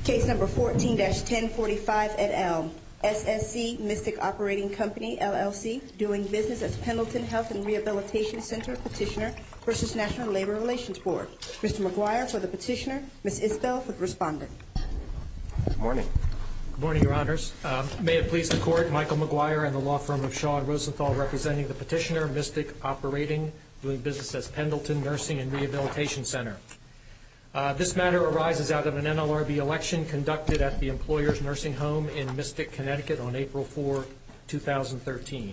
Case number 14-1045 et al. SSC Mystic Operating Company, LLC, doing business as Pendleton Health and Rehabilitation Center petitioner versus National Labor Relations Board. Mr. McGuire for the petitioner, Ms. Isbell for the respondent. Good morning. Good morning, Your Honors. May it please the Court, Michael McGuire and the law firm of Shaw and Rosenthal representing the petitioner, Mystic Operating, doing business as Pendleton Nursing and Rehabilitation Center. This matter arises out of an NLRB election conducted at the employer's nursing home in Mystic, Connecticut on April 4, 2013.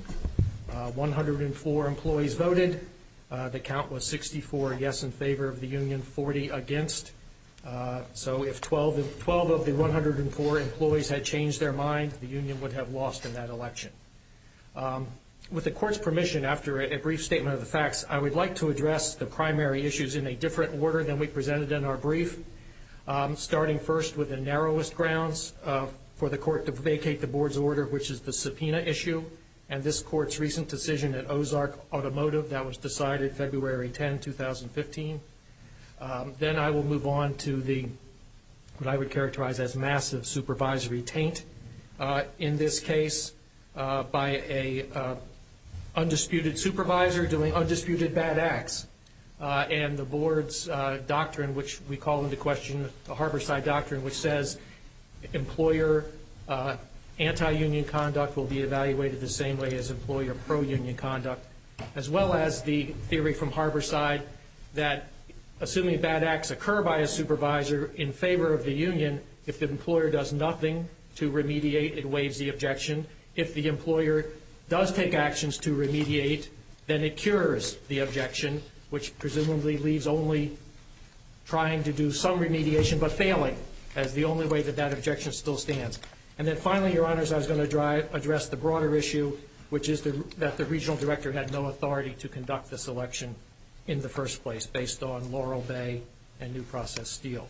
104 employees voted. The count was 64 yes in favor of the union, 40 against. So if 12 of the 104 employees had changed their mind, the union would have lost in that election. With the Court's permission, after a brief statement of the facts, I would like to address the primary issues in a different order than we presented in our brief, starting first with the narrowest grounds for the Court to vacate the Board's order, which is the subpoena issue, and this Court's recent decision at Ozark Automotive that was decided February 10, 2015. Then I will move on to what I would characterize as massive supervisory taint in this case by a undisputed supervisor doing undisputed bad acts, and the Board's doctrine, which we call into question the Harborside Doctrine, which says employer anti-union conduct will be evaluated the same way as employer pro-union conduct, as well as the theory from Harborside that assuming bad acts occur by a supervisor in favor of the union, if the employer does nothing to remediate, it waives the objection. If the employer does take actions to remediate, then it cures the objection, which presumably leaves only trying to do some remediation but failing as the only way that objection still stands. And then finally, Your Honors, I was going to address the broader issue, which is that the regional director had no authority to conduct this election in the first place based on Laurel Bay and New Process Steel.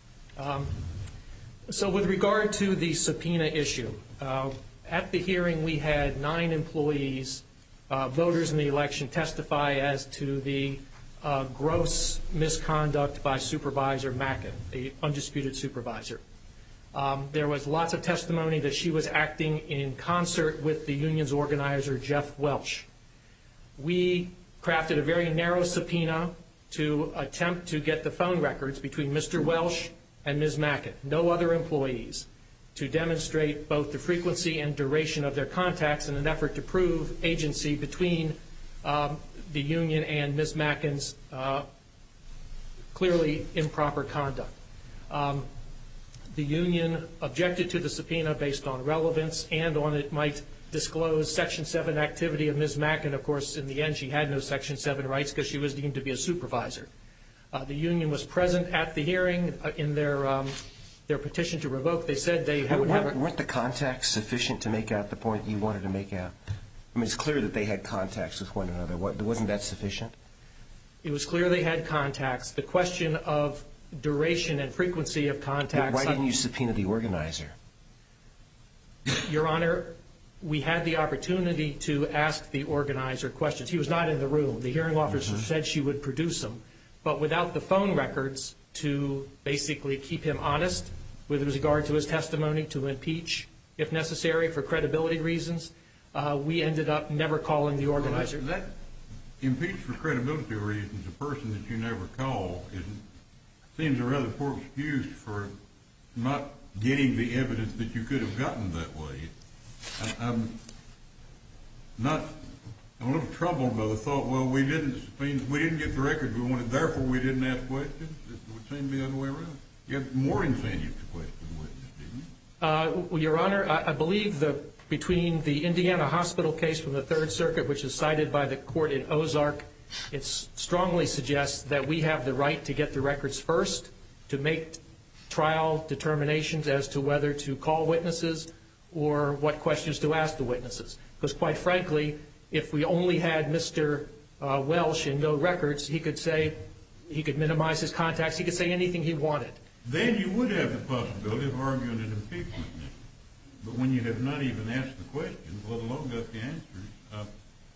So with regard to the subpoena issue, at the hearing we had 9 employees, voters in the election, testify as to the gross misconduct by Supervisor Mackin, the undisputed supervisor. There was lots of testimony that she was acting in concert with the union's organizer, Jeff Welsh. We crafted a very narrow subpoena to attempt to get the phone records between Mr. Welsh and Ms. Mackin, no other employees, to demonstrate both the frequency and duration of their contacts in an effort to prove agency between the union and Ms. Mackin's clearly improper conduct. The union objected to the subpoena based on relevance and on it might disclose Section 7 activity of Ms. Mackin. Of course, in the end, she had no Section 7 rights because she was deemed to be a supervisor. The union was present at the hearing in their petition to revoke. They said they would have... Weren't the contacts sufficient to make out the point you wanted to make out? I mean, it's clear that they had contacts with one another. Wasn't that sufficient? It was clear they had contacts. The question of duration and frequency of contacts... Why didn't you subpoena the organizer? Your Honor, we had the opportunity to ask the organizer questions. He was not in the room. The hearing officer said she would produce them. But without the phone records to basically keep him honest with regard to his testimony, to impeach, if necessary, for credibility reasons, we ended up never calling the organizer. Well, that impeach for credibility reasons, a person that you never call, seems a rather poor excuse for not getting the evidence that you could have gotten that way. I'm a little troubled by the thought, well, we didn't get the record we wanted, therefore we didn't ask questions. It would seem to be the other way around. You have more incentive to question the witness, didn't you? Well, Your Honor, I believe between the Indiana Hospital case from the Third Circuit, which is cited by the court in Ozark, it strongly suggests that we have the right to get the records first, to make trial determinations as to whether to call witnesses or what questions to ask the witnesses. Because quite frankly, if we only had Mr. Welsh and no records, he could minimize his contacts, he could say anything he wanted. Then you would have the possibility of arguing an impeachment. But when you have not even asked the questions, let alone got the answers,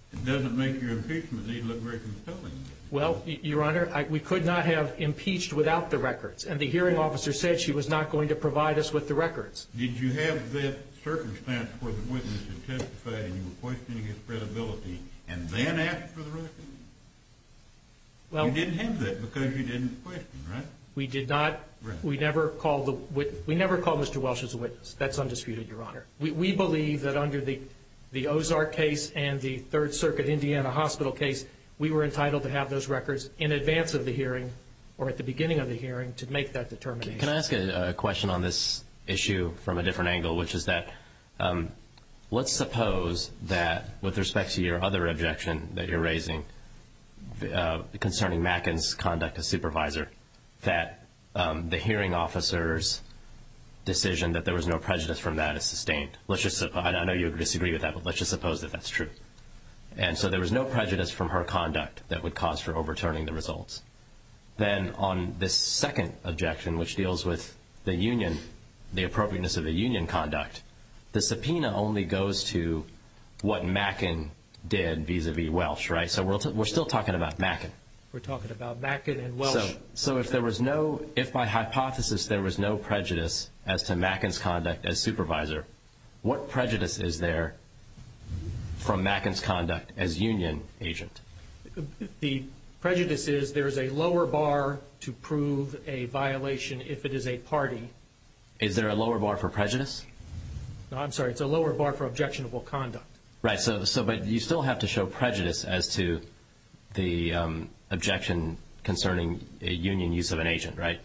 It doesn't make your impeachment need look very compelling. Well, Your Honor, we could not have impeached without the records, and the hearing officer said she was not going to provide us with the records. Did you have that circumstance where the witness had testified and you were questioning his credibility and then asked for the records? Well, you didn't have that because you didn't question, right? We did not. Right. We never called Mr. Welsh as a witness. That's undisputed, Your Honor. We believe that under the Ozark case and the Third Circuit Indiana Hospital case, we were entitled to have those records in advance of the hearing or at the beginning of the hearing to make that determination. Can I ask a question on this issue from a different angle, which is that let's suppose that with respect to your other objection that you're raising concerning Mackin's conduct as supervisor, that the hearing officer's decision that there was no prejudice from that is sustained. I know you disagree with that, but let's just suppose that that's true. And so there was no prejudice from her conduct that would cause for overturning the results. Then on this second objection, which deals with the union, the appropriateness of the union conduct, the subpoena only goes to what Mackin did vis-a-vis Welsh, right? So we're still talking about Mackin. We're talking about Mackin and Welsh. So if by hypothesis there was no prejudice as to Mackin's conduct as supervisor, what prejudice is there from Mackin's conduct as union agent? The prejudice is there is a lower bar to prove a violation if it is a party. Is there a lower bar for prejudice? No, I'm sorry. It's a lower bar for objectionable conduct. Right. But you still have to show prejudice as to the objection concerning a union use of an agent, right?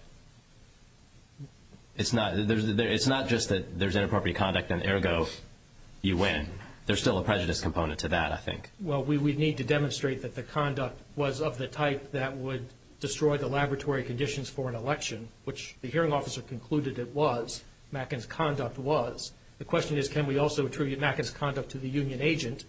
It's not just that there's inappropriate conduct and ergo you win. There's still a prejudice component to that, I think. Well, we would need to demonstrate that the conduct was of the type that would destroy the laboratory conditions for an election, which the hearing officer concluded it was. Mackin's conduct was. The question is, can we also attribute Mackin's conduct to the union agent?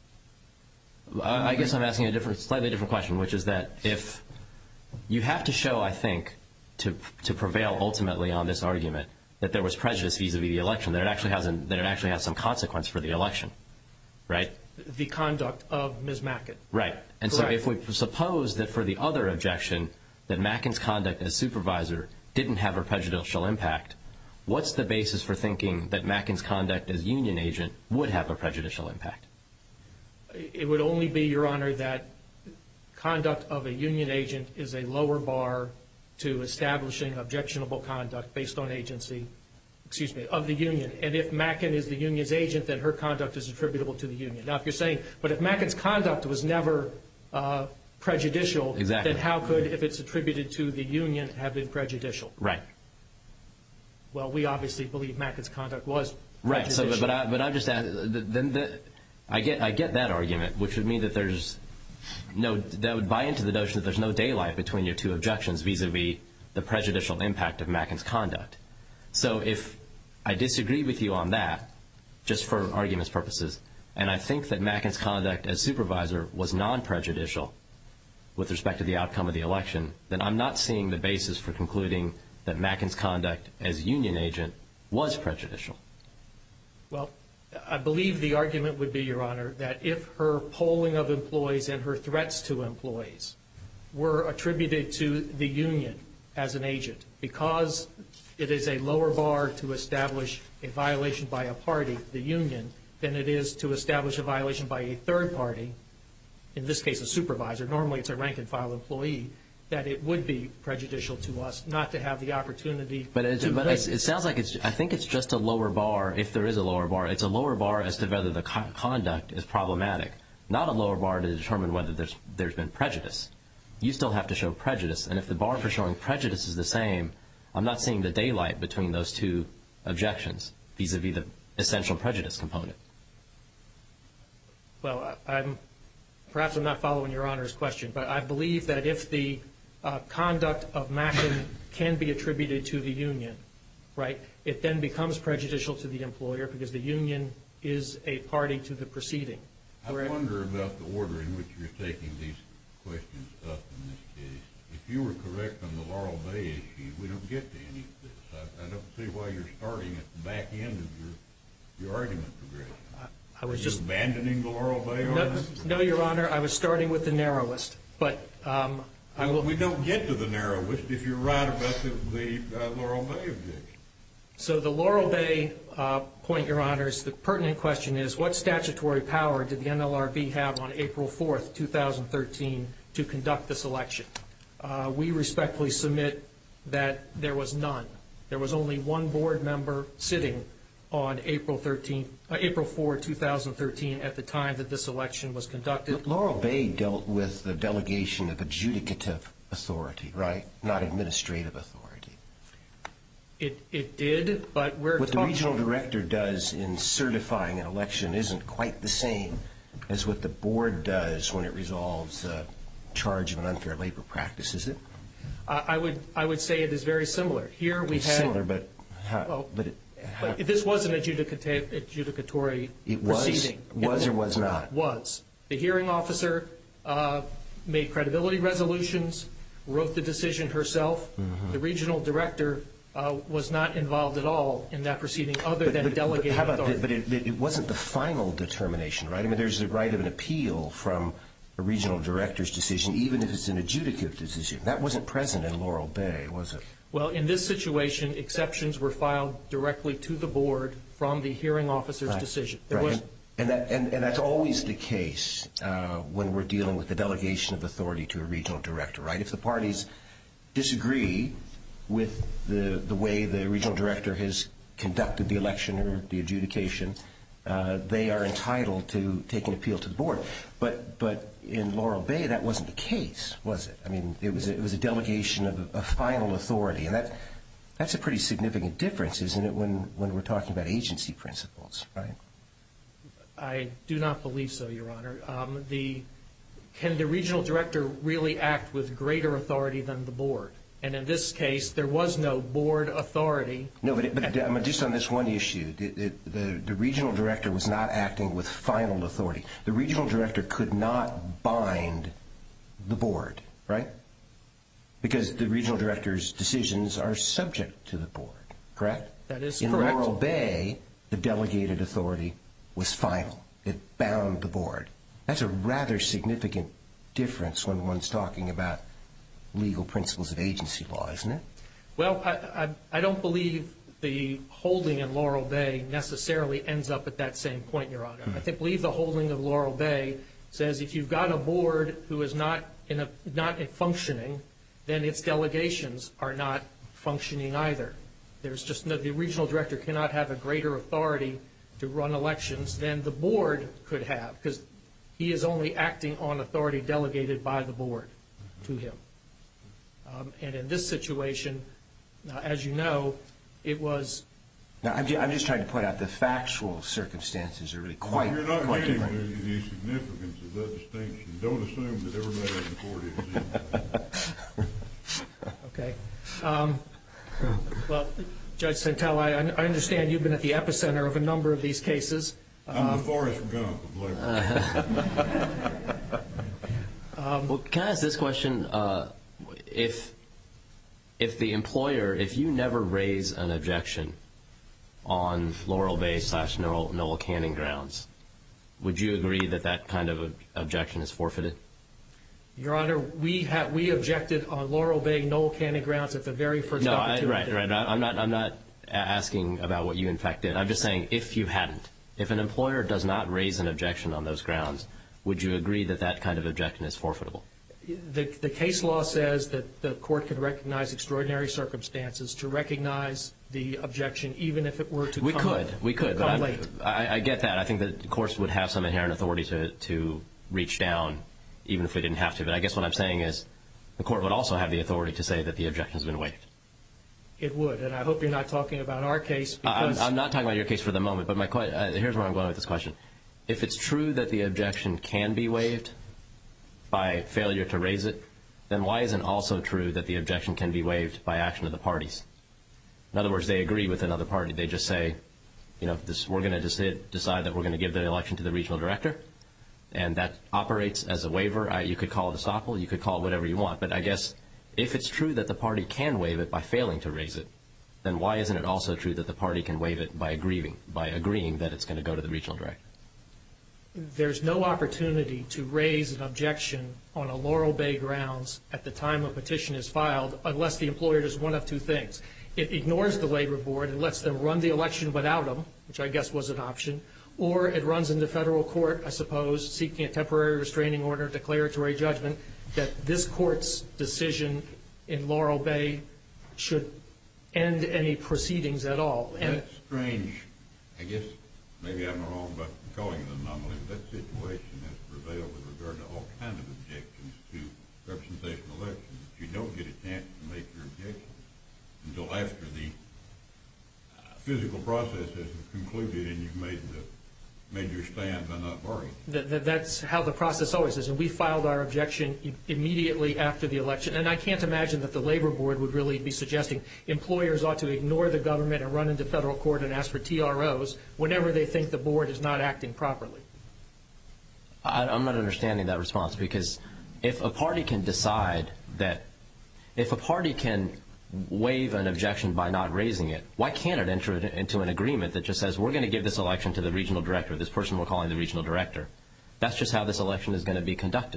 I guess I'm asking a slightly different question, which is that if you have to show, I think, to prevail ultimately on this argument, that there was prejudice vis-a-vis the election, that it actually has some consequence for the election, right? The conduct of Ms. Mackin. Right. And Correct. So if we suppose that for the other objection that Mackin's conduct as supervisor didn't have a prejudicial impact, what's the basis for thinking that Mackin's conduct as union agent would have a prejudicial impact? It would only be, Your Honor, that conduct of a union agent is a lower bar to establishing objectionable conduct based on agency, of the union. And if Mackin is the union's agent, then her conduct is attributable to the union. Now, if you're saying, but if Mackin's conduct was never prejudicial, exactly, then how could, if it's attributed to the union, have been prejudicial? Right. Well, we obviously believe Mackin's conduct was right. prejudicial. So, but I'm just asking. I get that argument, which would mean that that would buy into the notion that there's no daylight between your two objections vis-a-vis the prejudicial impact of Mackin's conduct. So if I disagree with you on that, just for argument's purposes, and I think that Mackin's conduct as supervisor was non-prejudicial with respect to the outcome of the election, then I'm not seeing the basis for concluding that Mackin's conduct as union agent was prejudicial. Well, I believe the argument would be, Your Honor, that if her polling of employees and her threats to employees were attributed to the union as an agent, because it is a lower bar to establish a violation by a party, the union, than it is to establish a violation by a third party, in this case a supervisor, normally it's a rank-and-file employee, that it would be prejudicial to us not to have the opportunity But it sounds like I think it's just a lower bar, if there is a lower bar. It's a lower bar as to whether the conduct is problematic, not a lower bar to determine whether there's been prejudice. You still have to show prejudice, and if the bar for showing prejudice is the same, I'm not seeing the daylight between those two objections vis-a-vis the essential prejudice component. Well, perhaps I'm not following Your Honor's question, but I believe that if the conduct of Mackin can be attributed to the union, right, it then becomes prejudicial to the employer because the union is a party to the proceeding. I wonder about the order in which you're taking these questions up in this case. If you were correct on the Laurel Bay issue, we don't get to any of this. I don't see why you're starting at the back end of your argument progression. I was Are just you abandoning the Laurel Bay argument? no, Your Honor. I was starting with the narrowest, but I will. We don't get to the narrowest if you're right about the Laurel Bay objection. So the Laurel Bay point, Your Honors, the pertinent question is, what statutory power did the NLRB have on April 4th, 2013, to conduct this election? We respectfully submit that there was none. There was only one board member sitting on April 4, 2013, at the time that this election was conducted. Laurel Bay dealt with the delegation of adjudicative authority, right? Not administrative authority. It did, but we're what talking... the regional director does in certifying an election isn't quite the same as what the board does when it resolves a charge of an unfair labor practice, is it? I would say it is very similar. Here we had... Similar, but how? But this was an adjudicatory proceeding. Was or was not? Was. The hearing officer made credibility resolutions, wrote the decision herself. Mm-hmm. The regional director was not involved at all in that proceeding other than delegating authority. But it wasn't the final determination, right? I mean, there's the right of an appeal from a regional director's decision, even if it's an adjudicative decision. That wasn't present in Laurel Bay, was it? Well, in this situation, exceptions were filed directly to the board from the hearing officer's decision. Right. And that's always the case when we're dealing with the delegation of authority to a regional director, right? If the parties disagree with the way the regional director has conducted the election or the adjudication, they are entitled to take an appeal to the board. But in Laurel Bay, that wasn't the case, was it? I mean, it was a delegation of final authority, and that's a pretty significant difference, isn't it, when we're talking about agency principles, right? I do not believe so, Your Honor. Can the regional director really act with greater authority than the board? And in this case, there was no board authority. No, but just on this one issue, the regional director was not acting with final authority. The regional director could not bind the board, right? Because the regional director's decisions are subject to the board, correct? That is correct. In Laurel Bay, the delegated authority was final. It bound the board. That's a rather significant difference when one's talking about legal principles of agency law, isn't it? Well, I don't believe the holding in Laurel Bay necessarily ends up at that same point, Your Honor. I believe the holding of Laurel Bay says if you've got a board who is not functioning, then its delegations are not functioning either. There's just the regional director cannot have a greater authority to run elections than the board could have, because he is only acting on authority delegated by the board to him. And in this situation, as you know, it was... Now, I'm just trying to point out the factual circumstances are really quite different. You're not getting the significance of that distinction. Don't assume that everybody in the court is. Okay. Well, Judge Santel, I understand you've been at the epicenter of a number of these cases. I'm the Forrest Gump of labor. Well, can I ask this question? If the employer, if you never raise an objection on Laurel Bay / Noel Canning grounds, would you agree that that kind of objection is forfeited? Your Honor, we objected on Laurel Bay Noel Canning grounds at the very first opportunity. Right. I'm not asking about what you in fact did. I'm just saying if you hadn't, if an employer does not raise an objection on those grounds, would you agree that that kind of objection is forfeitable? The case law says that the court can recognize extraordinary circumstances to recognize the objection, even if it were to come late. We could, but I get that. I think that the courts would have some inherent authority to reach down, even if we didn't have to. But I guess what I'm saying is the court would also have the authority to say that the objection has been waived. It would, and I hope you're not talking about our case. Because I'm not talking about your case for the moment, but here's where I'm going with this question. If it's true that the objection can be waived by failure to raise it, then why isn't also true that the objection can be waived by action of the parties? In other words, they agree with another party. They just say, we're going to decide that we're going to give the election to the regional director, and that operates as a waiver. You could call it estoppel. You could call it whatever you want. But I guess if it's true that the party can waive it by failing to raise it, then why isn't it also true that the party can waive it by agreeing that it's going to go to the regional director? there's no opportunity to raise an objection on a Laurel Bay grounds at the time a petition is filed unless the employer does one of two things. It ignores the labor board and lets them run the election without them, which I guess was an option, or it runs into federal court, I suppose, seeking a temporary restraining order, declaratory judgment, that this court's decision in Laurel Bay should end any proceedings at all. That's strange. I guess maybe I'm wrong about calling it an anomaly, but that situation has prevailed with regard to all kinds of objections to representation elections. You don't get a chance to make your objections until after the physical process has concluded and you've made your stand by not bargaining. That's how the process always is, and we filed our objection immediately after the election. And I can't imagine that the labor board would really be suggesting employers ought to ignore the government and run into federal court and ask for TROs whenever they think the board is not acting properly. I'm not understanding that response, because if a party can decide that, if a party can waive an objection by not raising it, why can't it enter into an agreement that just says we're going to give this election to the regional director, this person we're calling the regional director? That's just how this election is going to be conducted.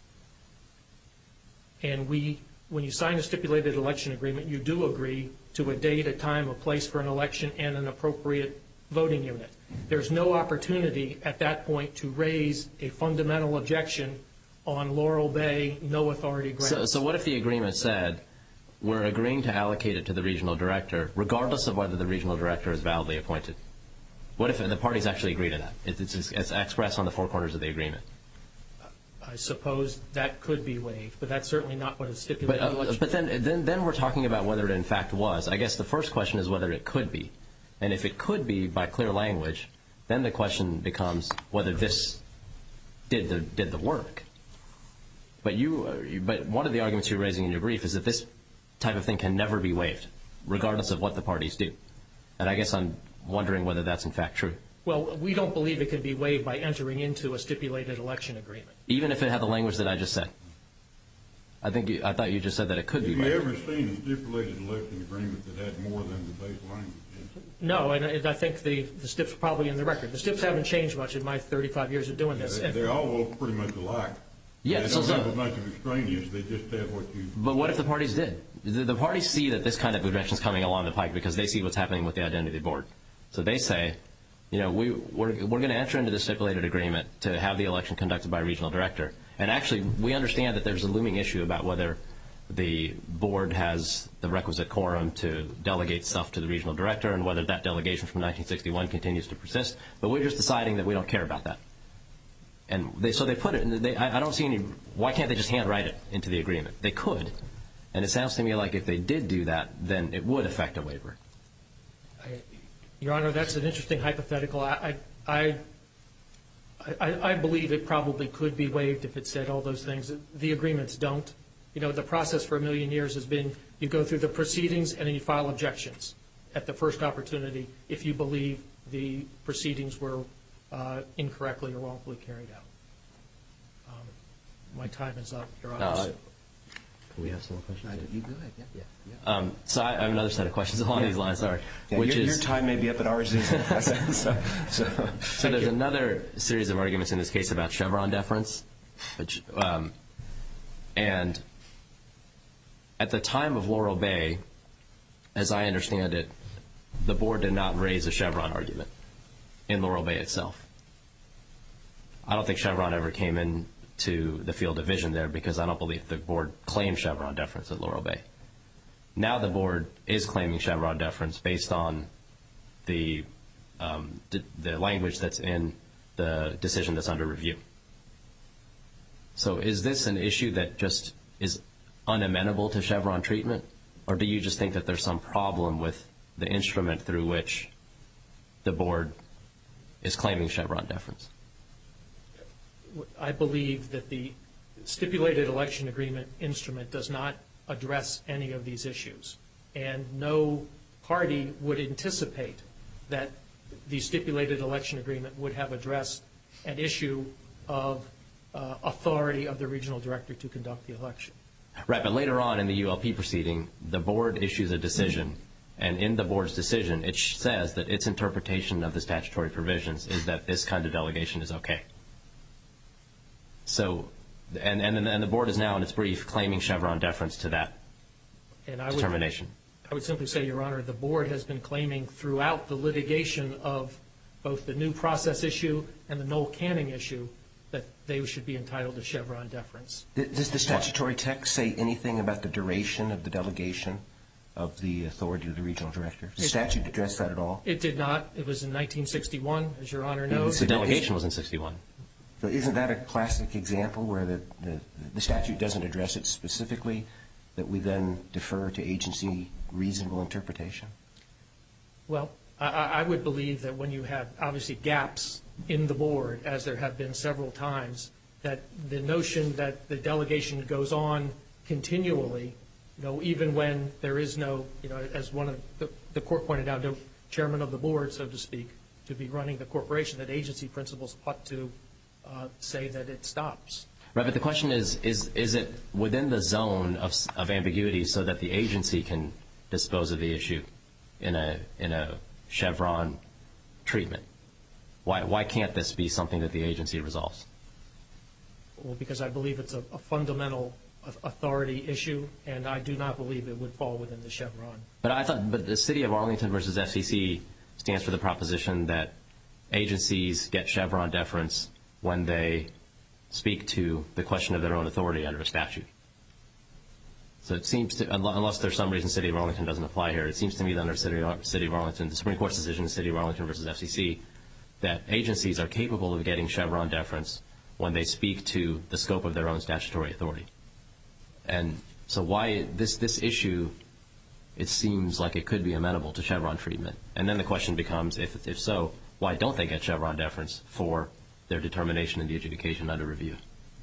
And when you sign a stipulated election agreement, you do agree to a date, a time, a place for an election, and an appropriate voting unit. There's no opportunity at that point to raise a fundamental objection on Laurel Bay, no authority grounds. So what if the agreement said, we're agreeing to allocate it to the regional director, regardless of whether the regional director is validly appointed? What if the parties actually agree to that? It's expressed on the four corners of the agreement. I suppose that could be waived, but that's certainly not what a stipulated election. But then we're talking about whether it in fact was. I guess the first question is whether it could be. And if it could be by clear language, then the question becomes whether this did the work. But one of the arguments you're raising in your brief is that this type of thing can never be waived, regardless of what the parties do. And I guess I'm wondering whether that's in fact true. Well, we don't believe it can be waived by entering into a stipulated election agreement. Even if it had the language that I just said? I thought you just said that it could be waived. Have you ever seen a stipulated election agreement that had more than the base language? No, and I think the STIPs are probably in the record. The STIPs haven't changed much in my 35 years of doing this. They all look pretty much alike. Yeah, they don't have a bunch of extraneous. They just have what you... But what if the parties did? The parties see that this kind of objection is coming along the pike because they see what's happening with the identity board. So they say, we're going to enter into the stipulated agreement to have the election conducted by a regional director. And actually, we understand that there's a looming issue about whether the board has the requisite quorum to delegate stuff to the regional director and whether that delegation from 1961 continues to persist. But we're just deciding that we don't care about that. And so they put it, I don't see any, why can't they just handwrite it into the agreement? They could. And it sounds to me like if they did do that, then it would affect a waiver. Your Honor, that's an interesting hypothetical. I believe it probably could be waived if it said all those things. The agreements don't. The process for a million years has been you go through the proceedings and then you file objections at the first opportunity if you believe the proceedings were incorrectly or wrongfully carried out. My time is up, Your Honor. Can we have some more questions? You go ahead, yeah. So I have another set of questions along these lines, sorry. Yeah, your time may be up, but ours isn't. So there's another series of arguments in this case about Chevron deference. And at the time of Laurel Bay, as I understand it, the board did not raise a Chevron argument in Laurel Bay itself. I don't think Chevron ever came into the field of vision there because I don't believe the board claimed Chevron deference at Laurel Bay. Now the board is claiming Chevron deference based on the language that's in the decision that's under review. So is this an issue that just is unamenable to Chevron treatment, or do you just think that there's some problem with the instrument through which the board is claiming Chevron deference? I believe that the stipulated election agreement instrument does not address any of these issues, and no party would anticipate that the stipulated election agreement would have addressed an issue of authority of the regional director to conduct the election. Right, but later on in the ULP proceeding, the board issues a decision, and in the board's decision, it says that its interpretation of the statutory provisions is that this kind of delegation is okay. So, and the board is now in its brief claiming Chevron deference to that determination. I would simply say, Your Honor, the board has been claiming throughout the litigation of both the new process issue and the Noel Canning issue that they should be entitled to Chevron deference. Does the statutory text say anything about the duration of the delegation of the authority to the regional director? Does the statute address that at all? It did not. It was in 1961, as Your Honor knows. The delegation was in 61. So isn't that a classic example where the statute doesn't address it specifically, that we then defer to agency reasonable interpretation? Well, I would believe that when you have obviously gaps in the board, as there have been several times, that the notion that the delegation goes on continually, even when there is no, as one of the court pointed out, no chairman of the board, so to speak, to be running the corporation, that agency principles ought to say that it stops. Right, but the question is it within the zone of ambiguity so that the agency can dispose of the issue in a Chevron treatment? Why can't this be something that the agency resolves? Well, because I believe it's a fundamental authority issue, and I do not believe it would fall within the Chevron. But the City of Arlington versus FCC stands for the proposition that agencies get Chevron deference when they speak to the question of their own authority under a statute. So it seems to, unless there's some reason City of Arlington doesn't apply here, it seems to me that under City of Arlington, the Supreme Court's decision in City of Arlington versus FCC, that agencies are capable of getting Chevron deference when they speak to the scope of their own statutory authority. And so why this issue, it seems like it could be amenable to Chevron treatment. And then the question becomes, if so, why don't they get Chevron deference for their determination in the adjudication under review?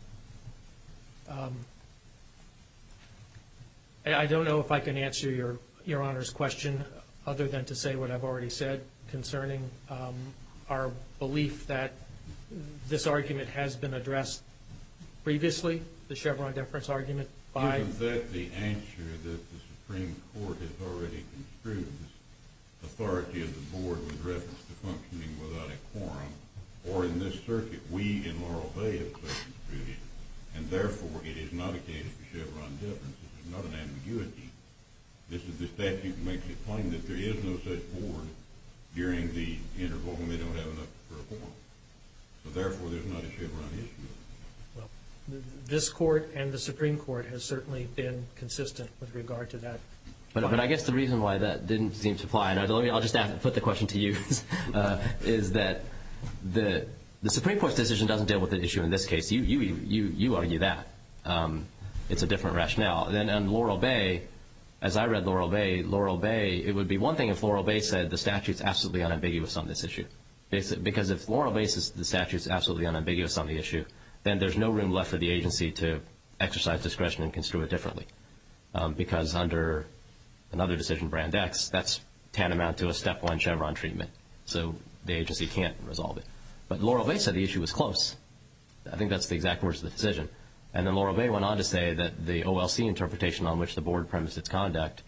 I don't know if I can answer Your Honor's question other than to say what I've already said concerning our belief that this argument has been addressed previously, the Chevron deference argument. Isn't that the answer that the Supreme Court has already construed, this authority of the board with reference to functioning without a quorum? Or in this circuit, we in Laurel Bay have so construed it, and therefore it is not a case for Chevron deference. This is not an ambiguity. The statute makes it plain that there is no such board during the interval when they don't have enough for a quorum. So therefore, there's not a Chevron issue. Well, this court and the Supreme Court has certainly been consistent with regard to that. But I guess the reason why that didn't seem to apply, and I'll just put the question to you, is that the Supreme Court's decision doesn't deal with the issue in this case. You argue that. It's a different rationale. Then on Laurel Bay, as I read Laurel Bay, it would be one thing if Laurel Bay said the statute's absolutely unambiguous on this issue. Because if Laurel Bay says the statute's absolutely unambiguous on the issue, then there's no room left for the agency to exercise discretion and construe it differently. Because under another decision, Brand X, that's tantamount to a step one Chevron treatment. So the agency can't resolve it. But Laurel Bay said the issue was close. I think that's the exact words of the decision. And then Laurel Bay went on to say that the OLC interpretation on which the board premised its conduct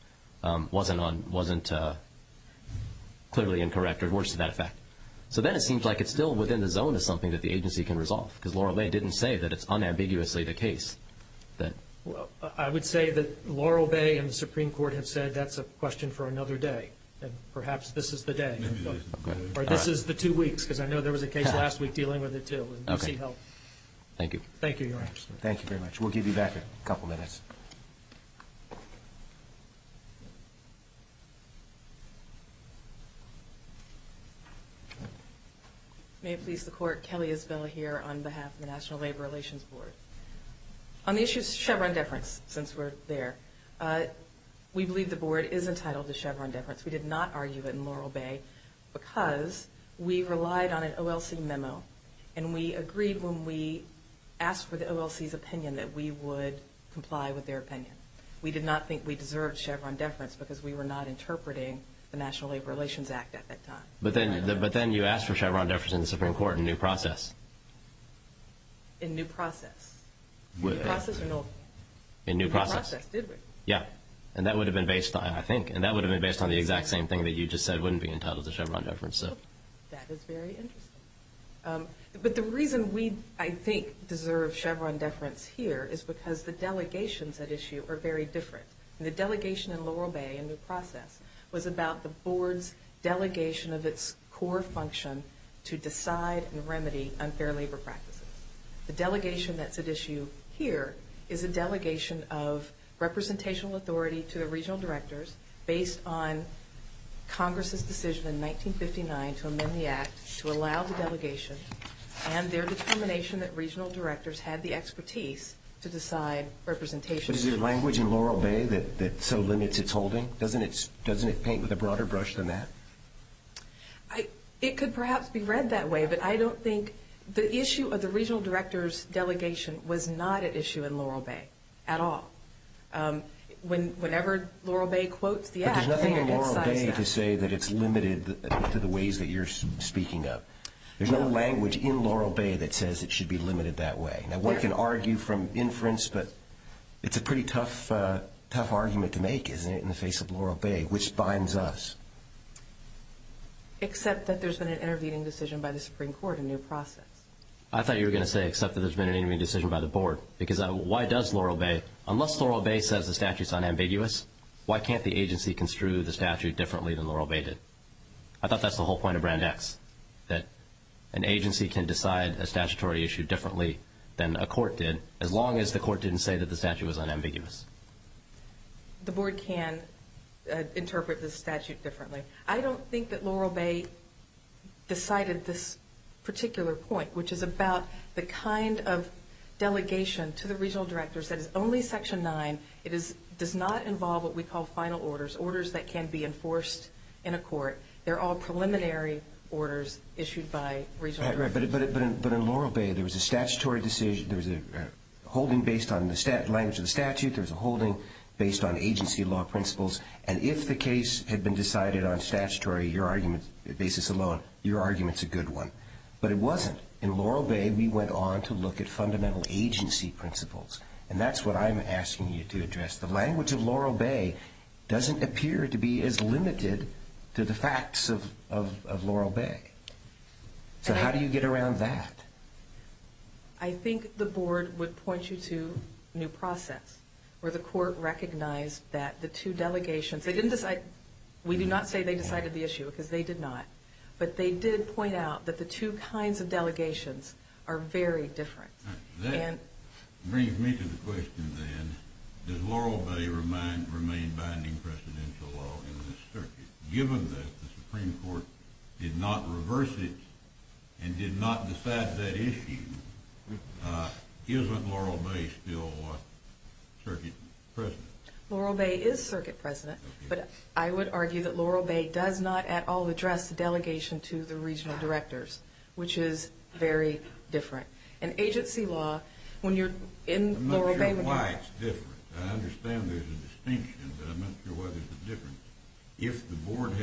wasn't clearly incorrect, or words to that effect. So then it seems like it's still within the zone of something that the agency can resolve, because Laurel Bay didn't say that it's unambiguously the case. Well, I would say that Laurel Bay and the Supreme Court have said that's a question for another day. And perhaps this is the day. Or this is the 2 weeks, because I know there was a case last week dealing with it, too. And okay. help. Thank you. Thank you, Your Honor. Thank you very much. We'll give you back a couple minutes. May it please the Court, Kelly Isabella here on behalf of the National Labor Relations Board. On the issue of Chevron deference, since we're there, we believe the board is entitled to Chevron deference. We did not argue it in Laurel Bay because we relied on an OLC memo, and we agreed when we asked for the OLC's opinion that we would comply with their opinion. We did not think we deserved Chevron deference because we were not interpreting the National Labor Relations Act at that time. But then you asked for Chevron deference in the Supreme Court in new process. In new process? New process or no? In new process. New process, did we? Yeah. And that would have been based on, I think, and that would have been based on the exact same thing that you just said wouldn't be entitled to Chevron deference. So. That is very interesting. But the reason we, I think, deserve Chevron deference here is because the delegations at issue are very different. And the delegation in Laurel Bay, a new process, was about the board's delegation of its core function to decide and remedy unfair labor practices. The delegation that's at issue here is a delegation of representational authority to the regional directors based on Congress's decision in 1959 to amend the Act to allow the delegation and their determination that regional directors had the expertise to decide representation. But is there language in Laurel Bay that so limits its holding? Doesn't it paint with a broader brush than that? It could perhaps be read that way, but I don't think the issue of the regional director's delegation was not at issue in Laurel Bay at all. Whenever Laurel Bay quotes the Act, but there's nothing in Laurel Bay that. to say that it's limited to the ways that you're speaking of. There's no language in Laurel Bay that says it should be limited that way. Now, one can argue from inference, but it's a pretty tough argument to make, isn't it, in the face of Laurel Bay, which binds us. Except that there's been an intervening decision by the Supreme Court, a new process. I thought you were going to say except that there's been an intervening decision by the board. Because why does Laurel Bay, unless Laurel Bay says the statute's unambiguous, why can't the agency construe the statute differently than Laurel Bay did? I thought that's the whole point of Brand X, that an agency can decide a statutory issue differently than a court did, as long as the court didn't say that the statute was unambiguous. The board can interpret the statute differently. I don't think that Laurel Bay decided this particular point, which is about the kind of delegation to the regional directors that is only Section 9. It does not involve what we call final orders, orders that can be enforced in a court. They're all preliminary orders issued by regional directors. Right, but in Laurel Bay, there was a statutory decision. There was a holding based on the language of the statute. There was a holding based on agency law principles. And if the case had been decided on statutory, your argument basis alone, your argument's a good one. But it wasn't. In Laurel Bay, we went on to look at fundamental agency principles. And that's what I'm asking you to address. The language of Laurel Bay doesn't appear to be as limited to the facts of Laurel Bay. So how do you get around that? I think the board would point you to new process, where the court recognized that the two delegations, they didn't decide, we do not say they decided the issue, because they did not. But they did point out that the two kinds of delegations are very different. That brings me to the question then, does Laurel Bay remain binding precedential law in this circuit? Given that the Supreme Court did not reverse it and did not decide that issue, isn't Laurel Bay still circuit precedent? Laurel Bay is circuit precedent, but I would argue that Laurel Bay does not at all address the delegation to the regional directors, which is very different. In agency law, when you're in Laurel Bay... I'm not sure why it's different. I understand there's a distinction, but I'm not sure why there's a difference. If the board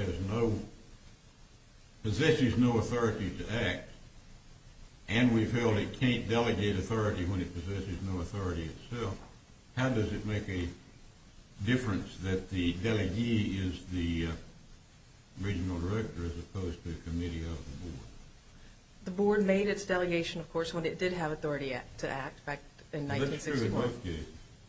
possesses no authority to act, and we've held it can't delegate authority when it possesses no authority itself, how does it make a difference that the delegee is the regional director as opposed to a committee of the board? The board made its delegation, of course, when it did have authority to act back in 1961. That's true in both cases.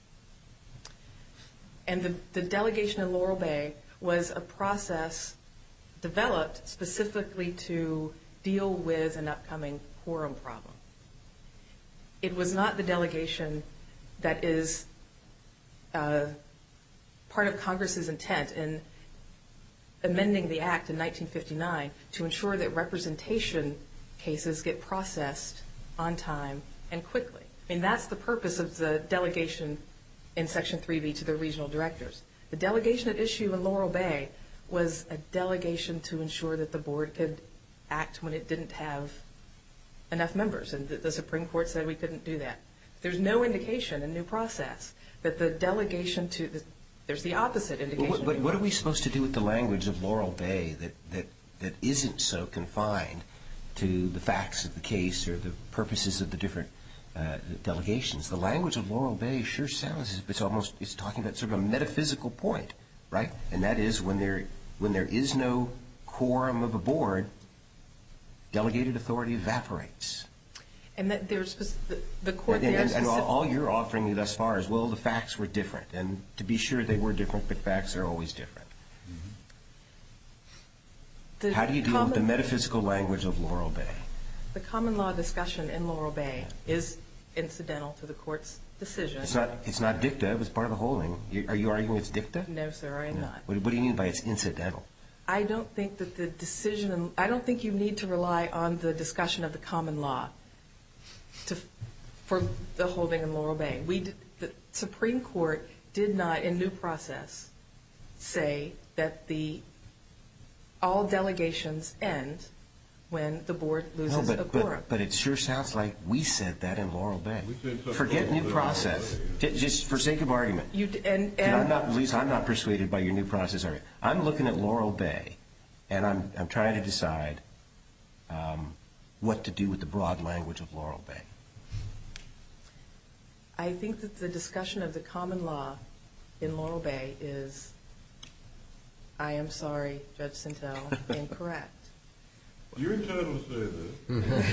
And the delegation in Laurel Bay was a process developed specifically to deal with an upcoming quorum problem. It was not the delegation that is part of Congress's intent in amending the Act in 1959 to ensure that representation cases get processed on time and quickly. I mean, that's the purpose of the delegation in Section 3B to the regional directors. The delegation at issue in Laurel Bay was a delegation to ensure that the board could act when it didn't have enough members, and the Supreme Court said we couldn't do that. There's no indication in new process that the delegation to the – there's the opposite indication. But what are we supposed to do with the language of Laurel Bay that isn't so confined to the facts of the case or the purposes of the different delegations? The language of Laurel Bay sure sounds as if it's talking about sort of a metaphysical point, right? And that is when there is no quorum of a board, delegated authority evaporates. And that there's the court And there. all you're offering me thus far is, well, the facts were different. And to be sure they were different, but facts are always different. How do you deal with the metaphysical language of Laurel Bay? The common law discussion in Laurel Bay is incidental to the court's decision. It's not dicta. It was part of the holding. Are you arguing it's dicta? No, sir, I am not. What do you mean by it's incidental? I don't think that the decision, I don't think you need to rely on the discussion of the common law for the holding in Laurel Bay. The Supreme Court did not, in due process, say that all delegations end when the board loses a quorum. But it sure sounds like we said that in Laurel Bay. We Forget new process. Just for sake of argument. At least I'm not persuaded by your new process argument. I'm looking at Laurel Bay, and I'm trying to decide what to do with the broad language of Laurel Bay. I think that the discussion of the common law in Laurel Bay is, I am sorry, Judge Sintel, incorrect. You're entitled to say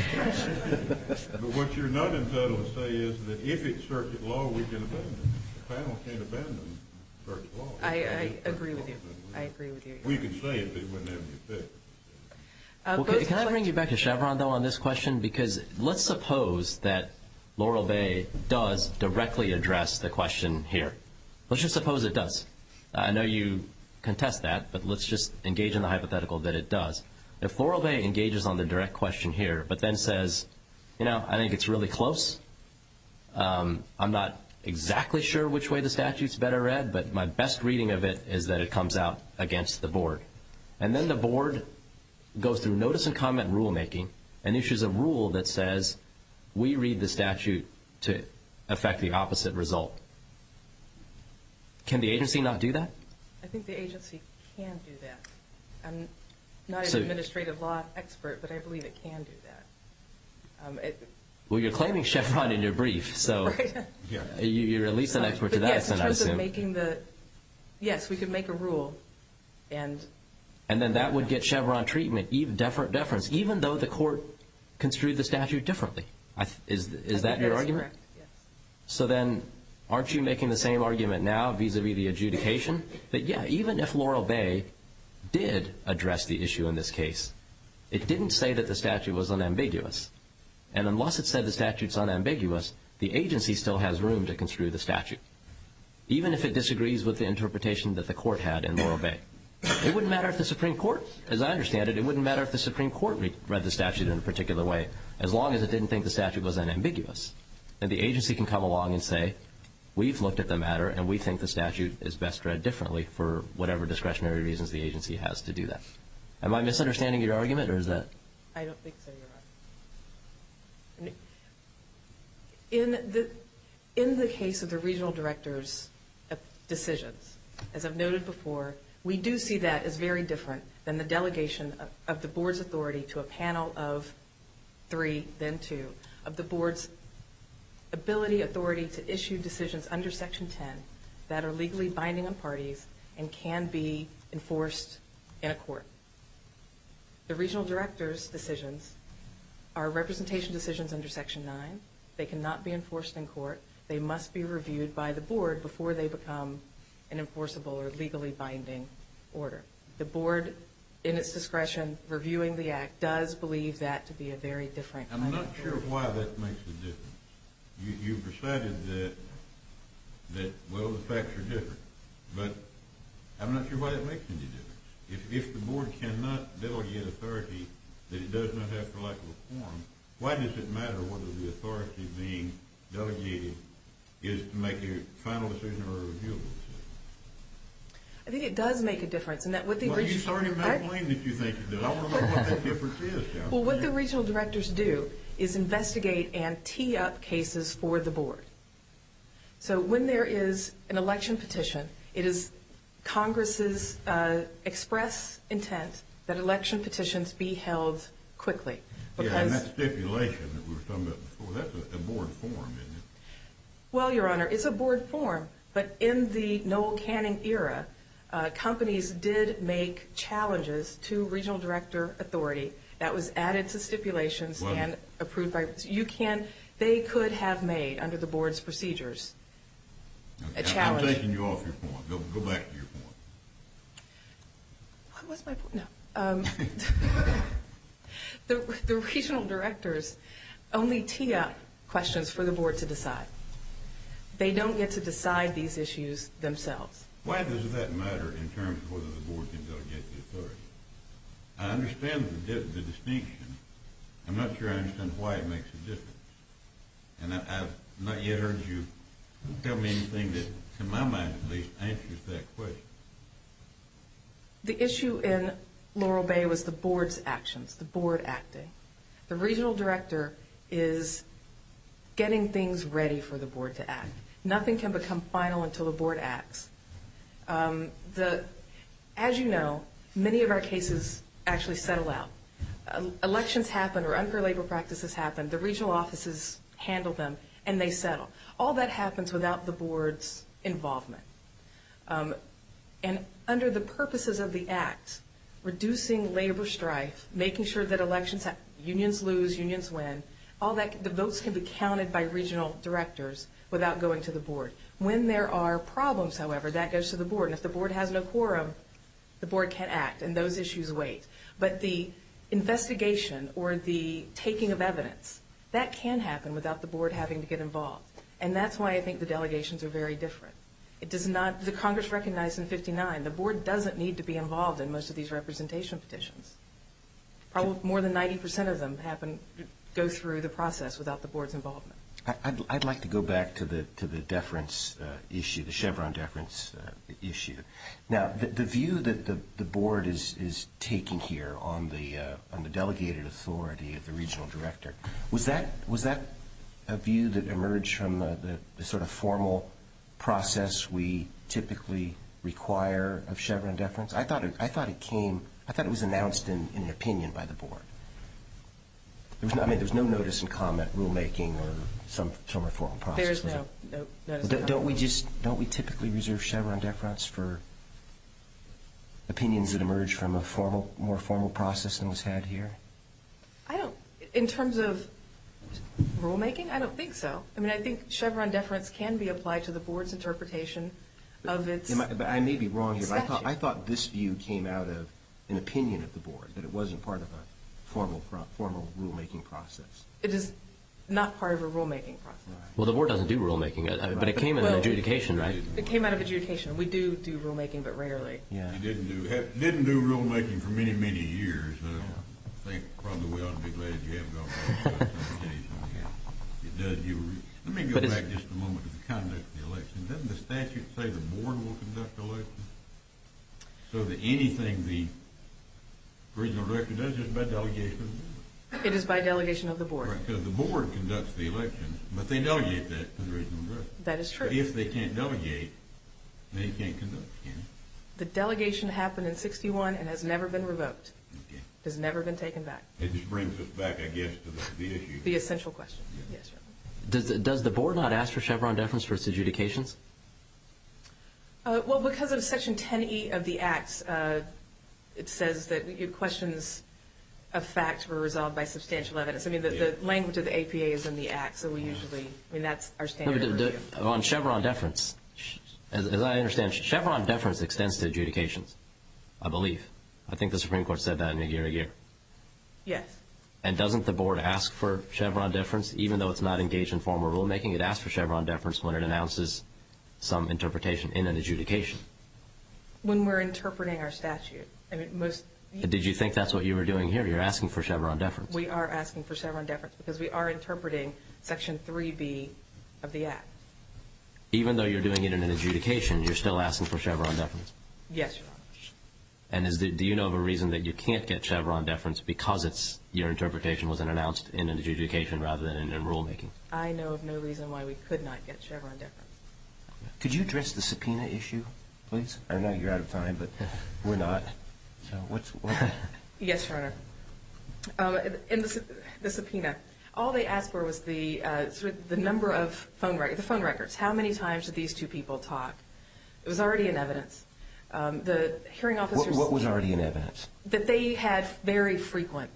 that. But what you're not entitled to say is that if it's circuit law, we can abandon it. The panel can't abandon circuit law. I agree with you. I agree with you. We could say it, but it wouldn't have any effect. Well, can I bring you back to Chevron, though, on this question? Because let's suppose that Laurel Bay does directly address the question here. Let's just suppose it does. I know you contest that, but let's just engage in the hypothetical that it does. If Laurel Bay engages on the direct question here, but then says, I think it's really close. I'm not exactly sure which way the statute's better read, but my best reading of it is that it comes out against the board. And then the board goes through notice and comment rulemaking and issues a rule that says we read the statute to affect the opposite result. Can the agency not do that? I think the agency can do that. I'm not an administrative law expert, but I believe it can do that. Well, you're claiming Chevron in your brief, so you're at least an expert to that extent, I assume. Yes, we could make a rule. And then that would get Chevron treatment, deference, even though the court construed the statute differently. Is that your argument? Correct, yes. So then aren't you making the same argument now vis-a-vis the adjudication? That, even if Laurel Bay did address the issue in this case, it didn't say that the statute was unambiguous. And unless it said the statute's unambiguous, the agency still has room to construe the statute, even if it disagrees with the interpretation that the court had in Laurel Bay. It wouldn't matter if the Supreme Court, as I understand it, it wouldn't matter if the Supreme Court read the statute in a particular way, as long as it didn't think the statute was unambiguous. And the agency can come along and say, we've looked at the matter and we think the statute is best read differently for whatever discretionary reasons the agency has to do that. Am I misunderstanding your argument, or is that? I don't think so, Your Honor. In the case of the regional director's decisions, as I've noted before, we do see that as very different than the delegation of the board's authority to a panel of 3, then 2, of the board's authority to issue decisions under Section 10 that are legally binding on parties and can be enforced in a court. The regional director's decisions are representation decisions under Section 9. They cannot be enforced in court. They must be reviewed by the board before they become an enforceable or legally binding order. The board, in its discretion, reviewing the act, does believe that to be a very different kind of I'm not sure why that makes a difference. You've decided that well, the facts are different, but I'm not sure why that makes any difference. If the board cannot delegate authority that it does not have for lack of a quorum, why does it matter whether the authority being delegated is to make a final decision or a reviewable decision? I think it does make a difference in that what the Well, you started to make a claim that you think it does. I want to know what that difference is, John. Well, what the regional directors do is investigate and tee up cases for the board. So when there is an election petition, it is Congress's express intent that election petitions be held quickly. Yeah, and that stipulation that we were talking about before, that's a board form, isn't it? Well, Your Honor, it's a board form, but in the Noel Canning era, companies did make challenges to regional director authority That was added to stipulations and approved by they could have made, under the board's procedures, a challenge. I'm taking you off your point. Go back to your point. What was my point? No. The regional directors only tee up questions for the board to decide. They don't get to decide these issues themselves. Why does that matter in terms of whether the board can delegate the authority? I understand the distinction. I'm not sure I understand why it makes a difference. And I've not yet heard you tell me anything that, to my mind at least, answers that question. The issue in Laurel Bay was the board's actions, the board acting. The regional director is getting things ready for the board to act. Nothing can become final until the board acts. As you know, many of our cases actually settle out. Elections happen or unfair labor practices happen. The regional offices handle them, and they settle. All that happens without the board's involvement. And under the purposes of the Act, reducing labor strife, making sure that elections unions lose, unions win, all that, the votes can be counted by regional directors without going to the board. When there are problems, however, that goes to the board. And if the board has no quorum, the board can't act, and those issues wait. But the investigation or the taking of evidence, that can happen without the board having to get involved. And that's why I think the delegations are very different. It does not, the Congress recognized in 59, the board doesn't need to be involved in most of these representation petitions. Probably more than 90% of them go through the process without the board's involvement. I'd like to go back to the deference issue, the Chevron deference issue. Now, the view that the board is taking here on the delegated authority of the regional director, was that a view that emerged from the sort of formal process we typically require of Chevron deference? I thought it was announced in an opinion by the board. There was no notice and comment rulemaking or some formal process. There's no notice and comment. Don't we typically reserve Chevron deference for opinions that emerge from a more formal process than was had here? In terms of rulemaking, I don't think so. I mean, I think Chevron deference can be applied to the board's interpretation of its But I may be wrong here, but statute. I thought this view came out of an opinion of the board, that it wasn't part of a formal rulemaking process. It is not part of a rulemaking process. Well, the board doesn't do rulemaking, but it came in an adjudication, right? It came out of adjudication. We do rulemaking, but rarely. Yeah. You didn't do rulemaking for many, many years. I think probably we ought to be glad you have gone back. It does. Let me go back just a moment to the conduct of the election. Doesn't the statute say the board will conduct elections? So that anything the regional director does is by delegation of the board. It is by delegation of the board. Right, because the board conducts the elections, but they delegate that to the regional director. That is true. So if they can't delegate, they can't conduct, can The delegation happened in 61 and has never been revoked. Okay. Has never been taken back. It just brings us back, I guess, to the issue. The essential question. Yeah. Yes, sir. Does the board not ask for Chevron deference for its adjudications? Well, because of Section 10E of the Act, it says that questions of fact were resolved by substantial evidence. I mean, the language of the APA is in the Act, so we usually, that's our standard review. On Chevron deference, as I understand, Chevron deference extends to adjudications, I believe. I think the Supreme Court said that in Aguirre. Yes. And doesn't the board ask for Chevron deference, even though it's not engaged in formal rulemaking? It asks for Chevron deference when it announces some interpretation in an adjudication. When we're interpreting our statute. I mean, Did you think that's what you were doing here? You're asking for Chevron deference. We are asking for Chevron deference because we are interpreting Section 3B of the Act. Even though you're doing it in an adjudication, you're still asking for Chevron deference? Yes, Your Honor. And do you know of a reason that you can't get Chevron deference because your interpretation was announced in an adjudication rather than in rulemaking? I know of no reason why we could not get Chevron deference. Could you address the subpoena issue, please? I know you're out of time, but we're not. So what? Yes, Your Honor. In the subpoena, all they asked for was the number of phone records. How many times did these two people talk? It was already in evidence. The hearing officers. What was already in evidence? That they had very frequent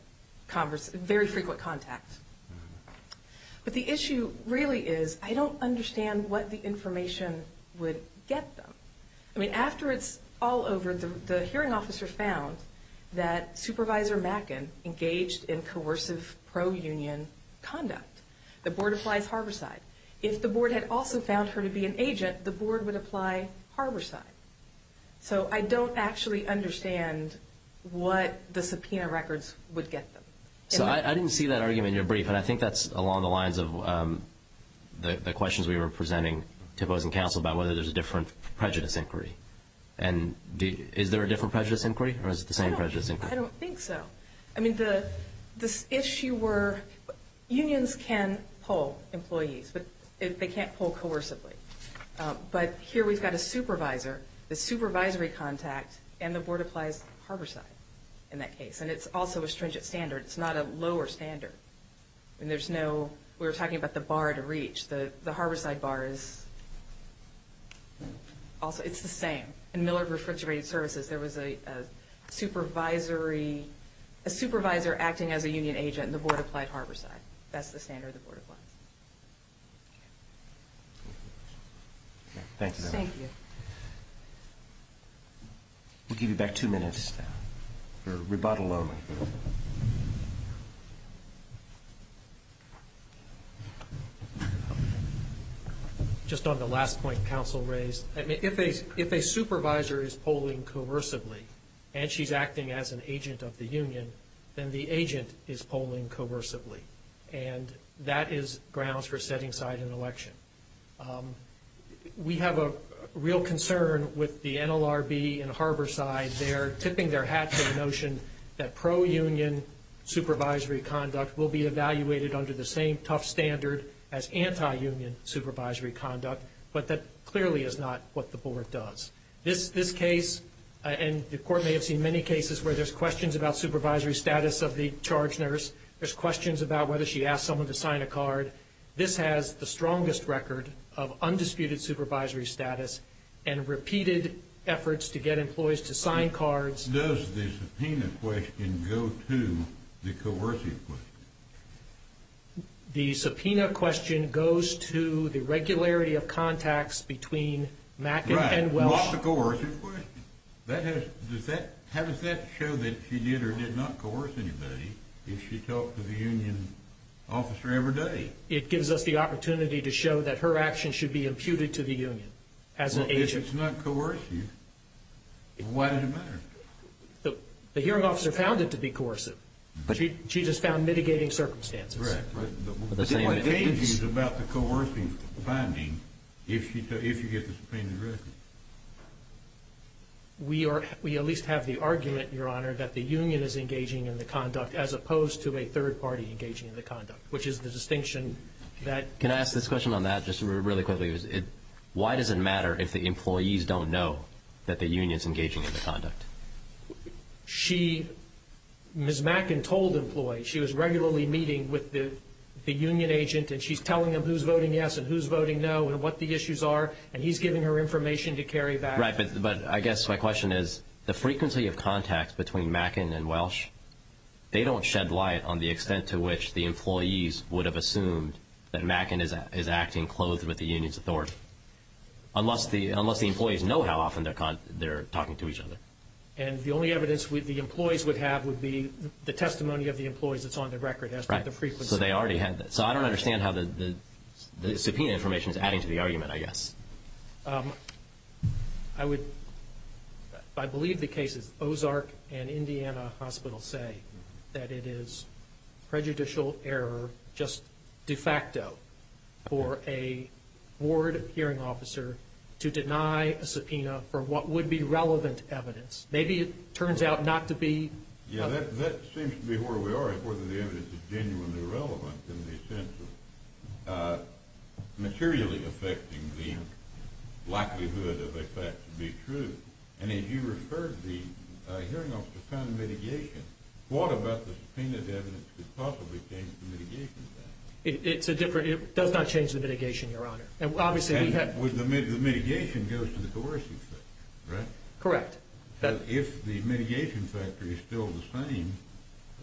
very frequent contact. But the issue really is, I don't understand what the information would get them. I mean, after it's all over, the hearing officer found that Supervisor Mackin engaged in coercive pro-union conduct. The board applies Harborside. If the board had also found her to be an agent, the board would apply Harborside. So I don't actually understand what the subpoena records would get them. So I didn't see that argument in your brief, and I think that's along the lines of the questions we were presenting to opposing counsel about whether there's a different prejudice inquiry. And is there a different prejudice inquiry, or is it the same prejudice inquiry? I don't think so. I mean, this issue where unions can poll employees, but they can't poll coercively. But here we've got a supervisor, the supervisory contact, and the board applies Harborside in that case. And it's also a stringent standard. It's not a lower standard. I mean, we were talking about the bar to reach. The Harborside bar is also, it's the same. In Miller Refrigerated Services, there was a supervisor acting as a union agent, and the board applied Harborside. That's the standard the board applies. Thank you very much. Thank you. We'll give you back 2 minutes for rebuttal only. Just on the last point counsel raised, I mean, if a supervisor is polling coercively and she's acting as an agent of the union, then the agent is polling coercively, and that is grounds for setting aside an election. We have a real concern with the NLRB and Harborside. They're tipping their hat to the notion that pro-union supervisory conduct will be evaluated under the same tough standard as anti-union supervisory conduct, but that clearly is not what the board does. This case, and the court may have seen many cases where there's questions about supervisory status of the charge nurse, there's questions about whether she asked someone to sign a card. This has the strongest record of undisputed supervisory status and repeated efforts to get employees to sign cards. Does the subpoena question go to the coercive question? The subpoena question goes to the regularity of contacts between Mackin and Welsh. Not the coercive question. How does that show that she did or did not coerce anybody if she talked to the union officer every day? It gives us the opportunity to show that her action should be imputed to the union as an agent. If it's not coercive, why does it matter? The hearing officer found it to be coercive. But she just found mitigating circumstances. Right. But what changes about the coercive finding if you get the subpoenaed record? We at least have the argument, Your Honor, that the union is engaging in the conduct as opposed to a third party engaging in the conduct, which is the distinction that... Can I ask this question on that just really quickly? Why does it matter if the employees don't know that the union is engaging in the conduct? Ms. Mackin told employees she was regularly meeting with the union agent, and she's telling them who's voting yes and who's voting no and what the issues are, and he's giving her information to carry back. Right, but I guess my question is the frequency of contacts between Mackin and Welsh, they don't shed light on the extent to which the employees would have assumed that Mackin is acting clothed with the union's authority, unless the employees know how often they're talking to each other. And the only evidence the employees would have would be the testimony of the employees that's on the record as to the frequency. So they already had that. So I don't understand how the subpoena information is adding to the argument, I guess. I believe the cases Ozark and Indiana Hospital say that it is prejudicial error just de facto for a board hearing officer to deny a subpoena for what would be relevant evidence. Maybe it turns out not to be. Yeah, that seems to be where we are, whether the evidence is genuinely relevant in the sense of materially affecting the likelihood of a fact to be true. And as you referred, the hearing officer found mitigation. What about the subpoenaed evidence could possibly change the mitigation thing? It does not change the mitigation, Your Honor. And obviously the mitigation goes to the coercive factor, right? Correct. If the mitigation factor is still the same,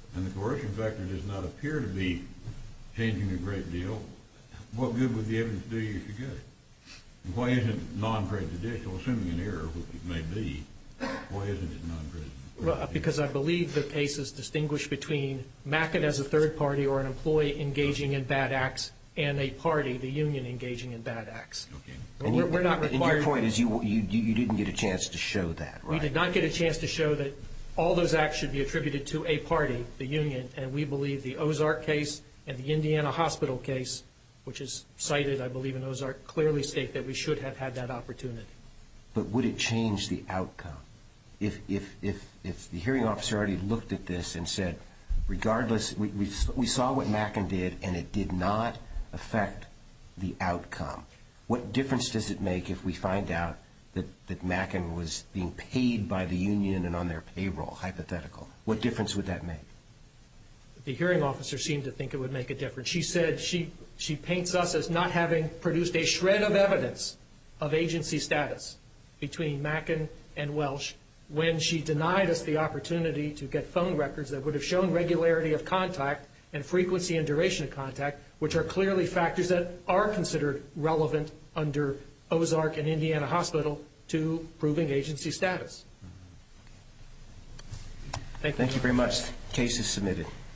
and the coercion factor does not appear to be changing a great deal, what good would the evidence do you if you get it? And why isn't it non-prejudicial, assuming an error, which it may be, why isn't it non-prejudicial? Well, because I believe the case is distinguished between Mackin as a third party or an employee engaging in bad acts and a party, the union, engaging in bad acts. Okay. We're not required. And your point is you didn't get a chance to show that, right? We did not get a chance to show that all those acts should be attributed to a party, the union, and we believe the Ozark case and the Indiana Hospital case, which is cited, I believe, in Ozark, clearly state that we should have had that opportunity. But would it change the outcome? If the hearing officer already looked at this and said, regardless, we saw what Mackin did and it did not affect the outcome, what difference does it make if we find out that Mackin was being paid by the union and on their payroll, hypothetical? What difference would that make? The hearing officer seemed to think it would make a difference. She said she paints us as not having produced a shred of evidence of agency status between Mackin and Welsh when she denied us the opportunity to get phone records that would have shown regularity of contact and frequency and duration of contact, which are clearly factors that are considered relevant under Ozark and Indiana Hospital to proving agency status. Thank you. Thank you very much. Case is submitted.